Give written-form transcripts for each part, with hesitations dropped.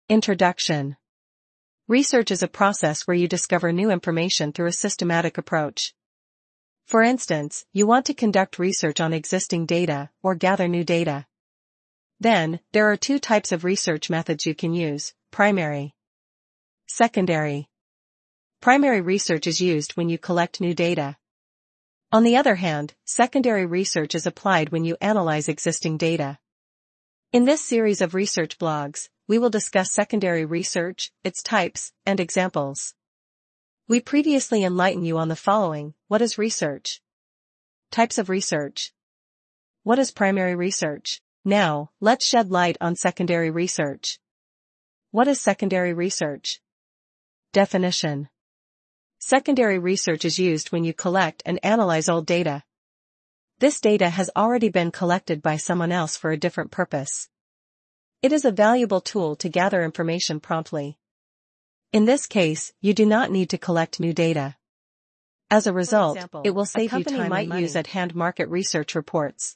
Introduction. Research is a process where you discover new information through a systematic approach. For instance, you want to conduct research on existing data or gather new data. Then, there are two types of research methods you can use: primary, secondary. Primary research is used when you collect new data. On the other hand, secondary research is applied when you analyze existing data. In this series of research blogs, we will discuss secondary research, its types, and examples. We previously enlightened you on the following: what is research? Types of research. What is primary research? Now, let's shed light on secondary research. What is secondary research? Definition. Secondary research is used when you collect and analyze old data. This data has already been collected by someone else for a different purpose. It is a valuable tool to gather information promptly. In this case, you do not need to collect new data. As a result, it will save you time and money. Use at-hand market research reports,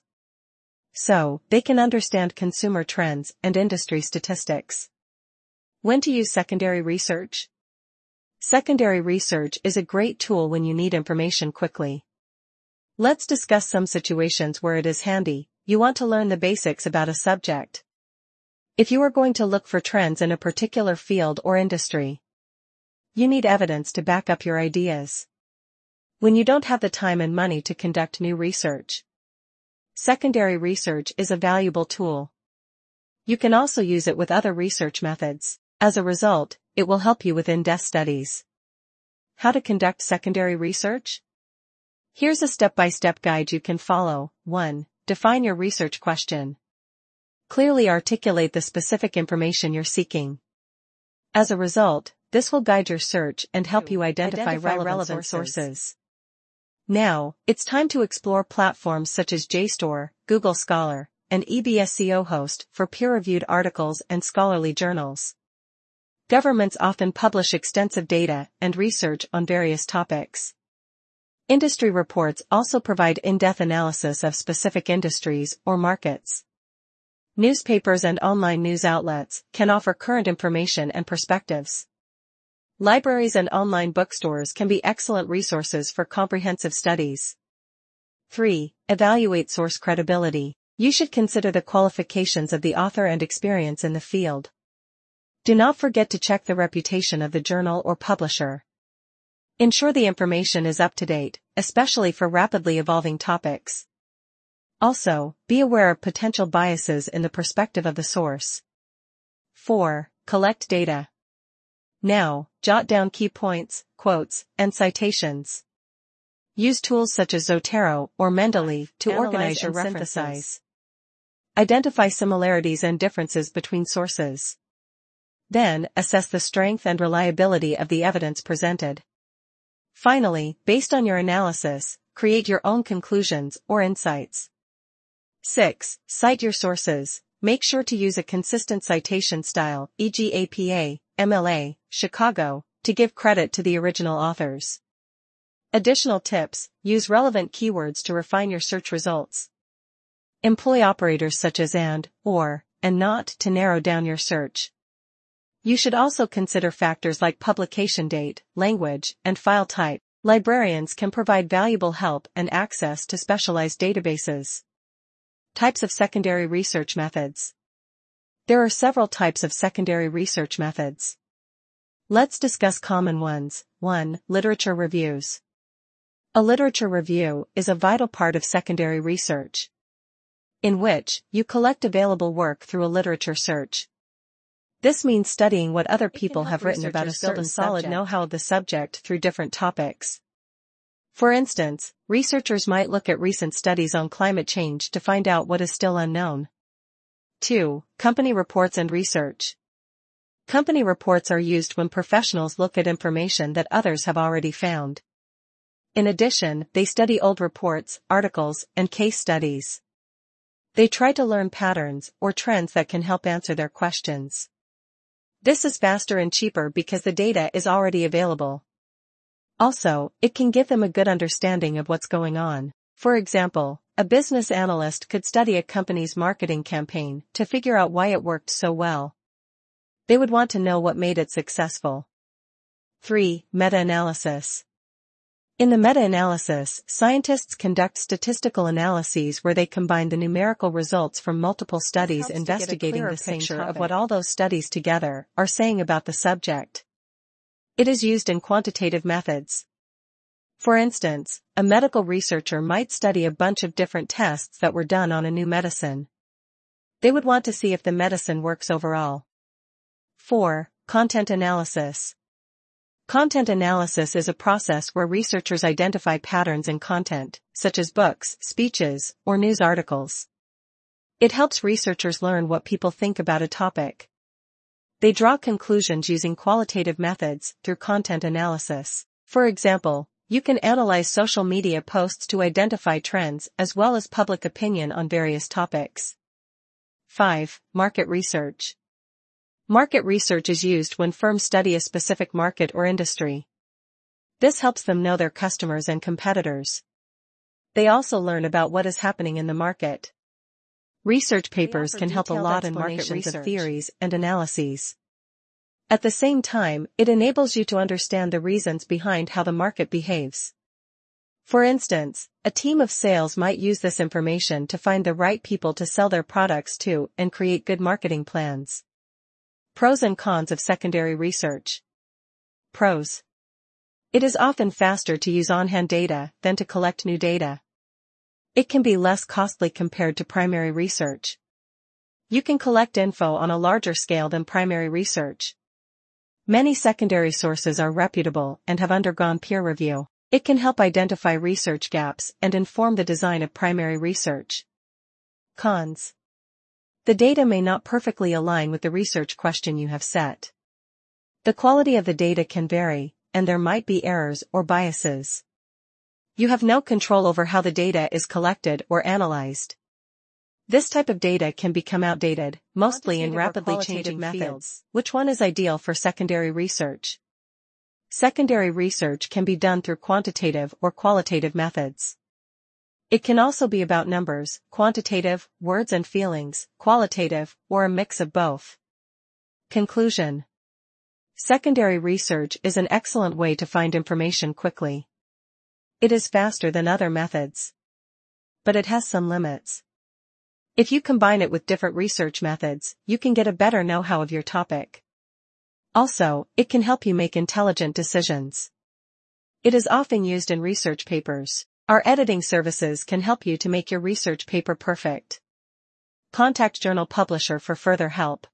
so they can understand consumer trends and industry statistics. When to use secondary research? Secondary research is a great tool when you need information quickly. Let's discuss some situations where it is handy. You want to learn the basics about a subject. If you are going to look for trends in a particular field or industry, you need evidence to back up your ideas. When you don't have the time and money to conduct new research, secondary research is a valuable tool. You can also use it with other research methods. As a result, it will help you with in-depth studies. How to conduct secondary research? Here's a step-by-step guide you can follow. 1. Define your research question. Clearly articulate the specific information you're seeking. As a result, this will guide your search and help you identify relevant sources. Now, it's time to explore platforms such as JSTOR, Google Scholar, and EBSCO Host for peer-reviewed articles and scholarly journals. Governments often publish extensive data and research on various topics. Industry reports also provide in-depth analysis of specific industries or markets. Newspapers and online news outlets can offer current information and perspectives. Libraries and online bookstores can be excellent resources for comprehensive studies. 3. Evaluate source credibility. You should consider the qualifications of the author and experience in the field. Do not forget to check the reputation of the journal or publisher. Ensure the information is up to date, especially for rapidly evolving topics. Also, be aware of potential biases in the perspective of the source. 4. Collect data. Now, jot down key points, quotes, and citations. Use tools such as Zotero or Mendeley to organize your references. Identify similarities and differences between sources. Then, assess the strength and reliability of the evidence presented. Finally, based on your analysis, create your own conclusions or insights. 6. Cite your sources. Make sure to use a consistent citation style, e.g. APA, MLA, Chicago, to give credit to the original authors. Additional tips: use relevant keywords to refine your search results. Employ operators such as and, or, and not to narrow down your search. You should also consider factors like publication date, language, and file type. Librarians can provide valuable help and access to specialized databases. Types of secondary research methods. There are several types of secondary research methods. Let's discuss common ones. 1. Literature reviews. A literature review is a vital part of secondary research, in which you collect available work through a literature search. This means studying what other people have written about a certain solid know-how of the subject through different topics. For instance, researchers might look at recent studies on climate change to find out what is still unknown. 2. Company reports and research. Company reports are used when professionals look at information that others have already found. In addition, they study old reports, articles, and case studies. They try to learn patterns or trends that can help answer their questions. This is faster and cheaper because the data is already available. Also, it can give them a good understanding of what's going on. For example, a business analyst could study a company's marketing campaign to figure out why it worked so well. They would want to know what made it successful. 3. Meta-analysis. In the meta-analysis, scientists conduct statistical analyses where they combine the numerical results from multiple studies investigating the same topic of what all those studies together are saying about the subject. It is used in quantitative methods. For instance, a medical researcher might study a bunch of different tests that were done on a new medicine. They would want to see if the medicine works overall. 4. Content analysis. Content analysis is a process where researchers identify patterns in content, such as books, speeches, or news articles. It helps researchers learn what people think about a topic. They draw conclusions using qualitative methods through content analysis. For example, you can analyze social media posts to identify trends as well as public opinion on various topics. 5. Market research. Market research is used when firms study a specific market or industry. This helps them know their customers and competitors. They also learn about what is happening in the market. Research papers can help a lot in market research of theories and analyses. At the same time, it enables you to understand the reasons behind how the market behaves. For instance, a team of sales might use this information to find the right people to sell their products to and create good marketing plans. Pros and cons of secondary research. Pros. It is often faster to use on-hand data than to collect new data. It can be less costly compared to primary research. You can collect info on a larger scale than primary research. Many secondary sources are reputable and have undergone peer review. It can help identify research gaps and inform the design of primary research. Cons. The data may not perfectly align with the research question you have set. The quality of the data can vary, and there might be errors or biases. You have no control over how the data is collected or analyzed. This type of data can become outdated, mostly in rapidly changing methods. Which one is ideal for secondary research? Secondary research can be done through quantitative or qualitative methods. It can also be about numbers, quantitative, words and feelings, qualitative, or a mix of both. Conclusion. Secondary research is an excellent way to find information quickly. It is faster than other methods. But it has some limits. If you combine it with different research methods, you can get a better know-how of your topic. Also, it can help you make intelligent decisions. It is often used in research papers. Our editing services can help you to make your research paper perfect. Contact Journal Publisher for further help.